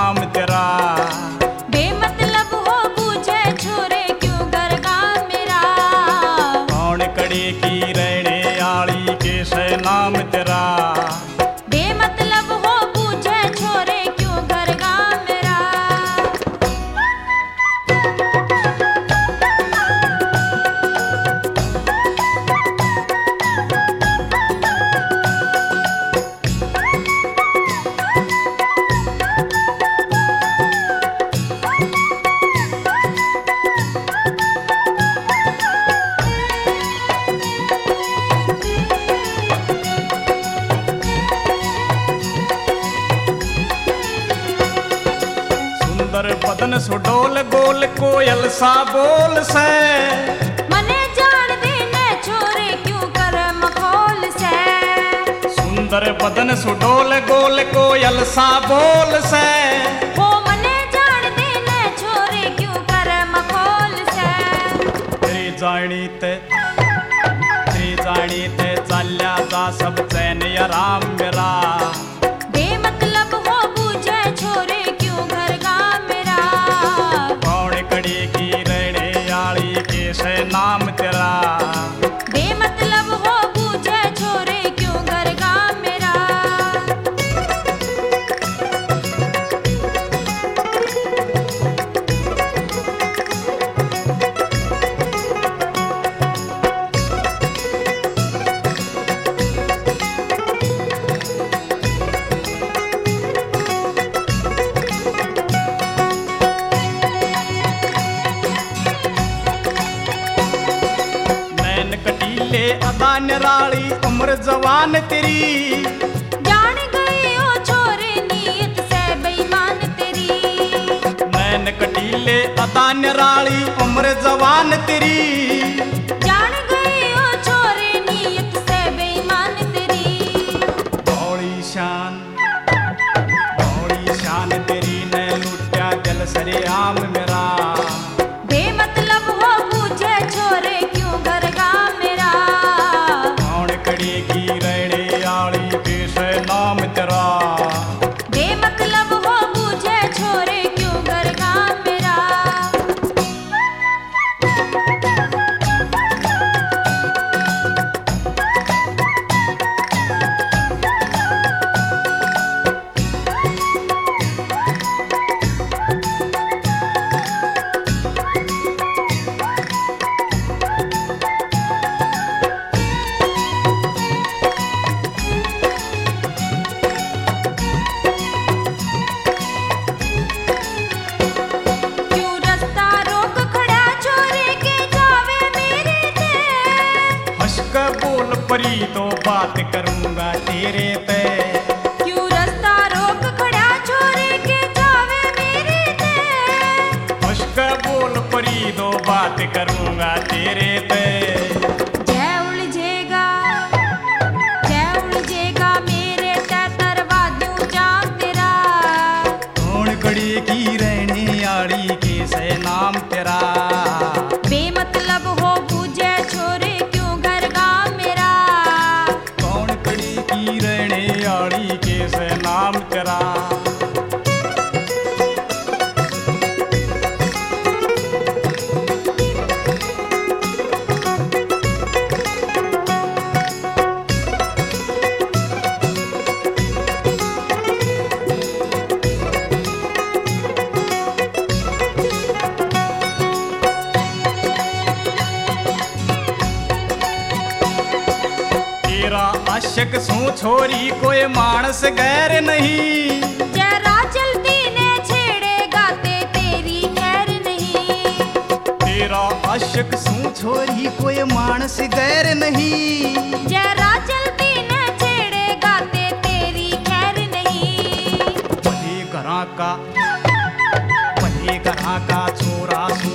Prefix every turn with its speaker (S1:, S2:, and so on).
S1: नाम तेरा।
S2: बेमतलब हो पूछे छोरे क्यों घर गाँव मेरा।
S1: कौन कड़ी की रहने आली कैसे नाम तेरा।
S2: बेमतलब हो पूछे छोरे क्यों घर गाँव मेरा।
S1: सुंदर बदन सुडोल गोल कोयल सा बोल से।
S2: मने जान देने छोरे क्यों कर मखौल से।
S1: सुंदर बदन सुडोल गोल कोयल सा बोल से।
S2: हो मने जान देने छोरे क्यों कर मखौल से।
S1: तेरी जानी ते चाल्या जा सब चैन आराम मेरा।
S2: बेमतलब हो पूछे छोरे क्यों घर गाँव मेरा।
S1: कौन कड़ी की रहने आली कैसे नाम तेरा।
S2: बेमतलब हो पूछे छोरे क्यों घर गाँव मेरा।
S1: नैन कटीले अदा निराली उम्र जवान तेरी।
S2: जान गई ओ छोरे नीयत से बेईमान तेरी।
S1: नैन कटीले अदा निराली उम्र जवान तेरी।
S2: जान गई ओ छोरे नीयत से बेईमान तेरी।
S1: बड़ी शान तेरी ने लुट्या दिल सरे आम मेरा।
S2: बेमतलब हो पूछे छोरे क्यों घर गाँव मेरा।
S1: कौन कड़ी की रहने आली कैसे नाम तेरा।
S2: बेमतलब हो पूछे छोरे क्यों घर गाँव मेरा। क्यों रास्ता रोक खड़ा छोरे के जावे मेरे ते।
S1: हंस कर बोल परी तो बात करूंगा तेरे पे।
S2: क्यों रास्ता रोक खड़ा छोरे के जावे मेरे ते।
S1: हंस कर बोल परी तो बात करूंगा तेरे पे।
S2: जय उलझेगा मेरे ते तरवा दूं जान तेरा।
S1: कौन कड़ी की रहने आली कैसे नाम तेरा।
S2: बेमतलब हो पूछे छोरे क्यों घर गाँव मेरा।
S1: कौन कड़ी की रहने आली कैसे नाम तेरा। तेरा आशिक सू छोरी कोई मानस गैर नहीं।
S2: जरा जल्दी ने छेड़ेगा ते तेरी खैर नहीं।
S1: तेरा आशिक सू छोरी कोई मानस गैर नहीं।
S2: जरा जल्दी ने छेड़ेगा ते तेरी खैर नहीं।
S1: भले घरा का छोरा सू